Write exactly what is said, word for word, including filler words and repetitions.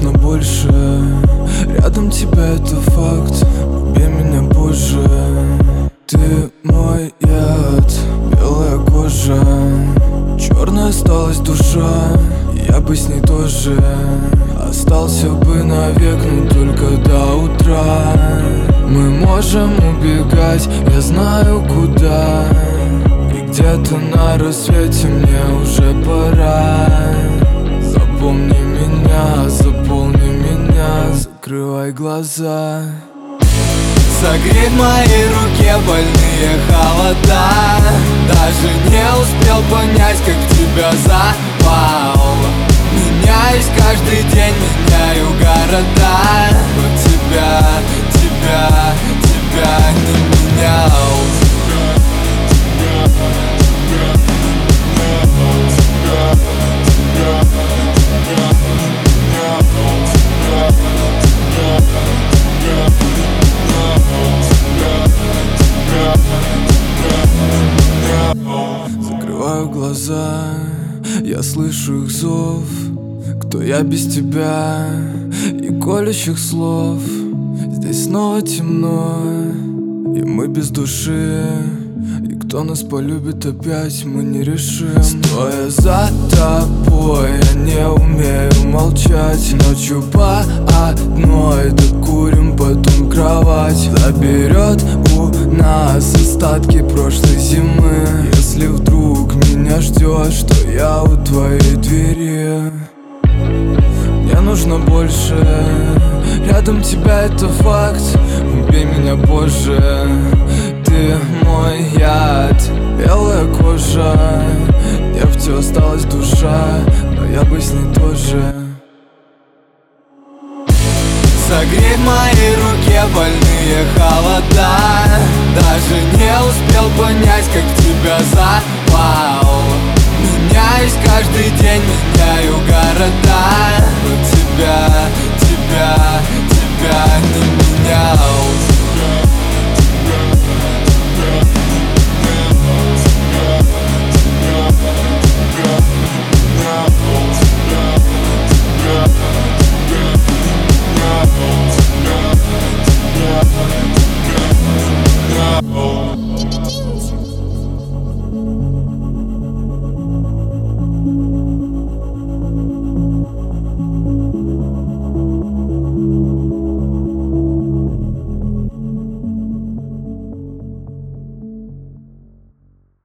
нужно больше. Рядом тебя — это факт. Убей меня позже. Ты мой яд, белая кожа, черная осталась душа. Я бы с ней тоже остался бы навек, но только до утра. Мы можем убегать, я знаю куда. И где-то на рассвете мне уже пора. Запомни меня, заполни меня, закрывай глаза. Согрей в моей руке больные холода. Даже не успел понять, как тебя запал. Меняюсь каждый день, меняю города. Но тебя, тебя, тебя не менял. Закрываю глаза, я слышу их зов. Кто я без тебя и колющих слов? Здесь снова темно, и мы без души. И кто нас полюбит опять, мы не решим. Стоя за тобой, я не умею молчать. Ночью по одной докурим, потом кровать заберет у нас остатки прошлой зимы. Если вдруг меня ждешь, то я у твоей двери. Мне нужно больше. Рядом тебя — это факт. Убей меня позже. Ты мой яд, белая кожа, нефтью осталась душа, но я бы с ней тоже. Согрей в моей руке больные холода. Даже не успел понять, как тебя запал.